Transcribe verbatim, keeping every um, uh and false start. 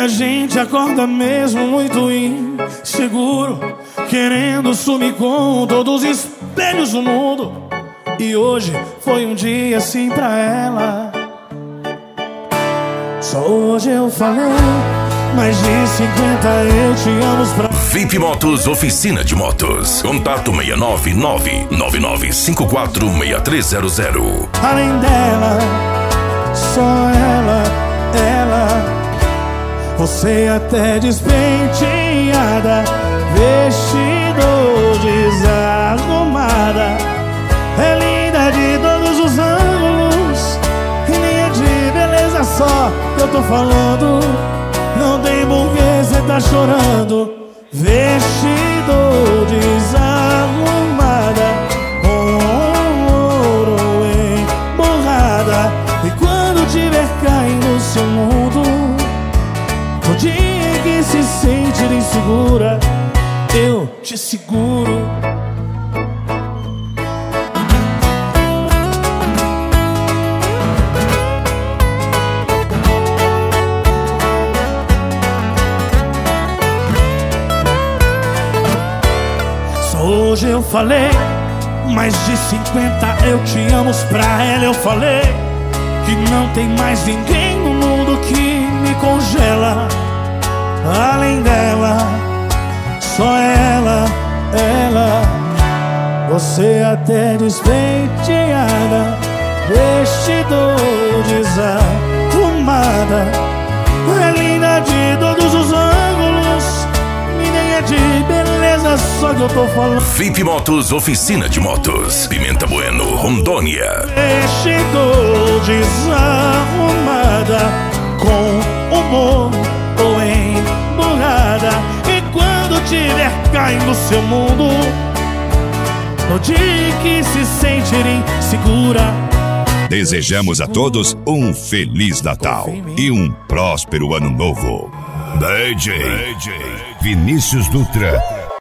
a gente acorda mesmo muito inseguro, querendo sumir com todos os espelhos do mundo. E hoje foi um dia assim pra ela. Só hoje eu falei, mais de cinquenta eu te amo pra... V I P Motos, oficina de motos. Contato seis nove nove, nove nove cinco quatro, seis três zero zero. Além dela, só ela, ela. Você até despenteada, vestido desarrumada. É linda de todos os ângulos, e nem é de beleza só que eu tô falando. Não tem porquê cê tá chorando. Vestido desarrumada, com ouro emborrada. E quando tiver caindo no seu mundo, no dia que se sentir insegura, eu te seguro. Hoje eu falei, mais de cinquenta eu te amo pra ela. Eu falei que não tem mais ninguém no mundo que me congela. Além dela, só ela, ela. Você até despenteada, vestido desarrumada. É linda de todos os ângulos, e nem é de beleza só que eu tô falando. V I P Motos, oficina de motos. Pimenta Bueno, Rondônia. Chegou desarrumada, com humor ou emburrada. E quando tiver caindo no seu mundo, no dia que se sentir insegura, desejamos a todos um Feliz Natal e um próspero Ano Novo. D J Vinícius Dutra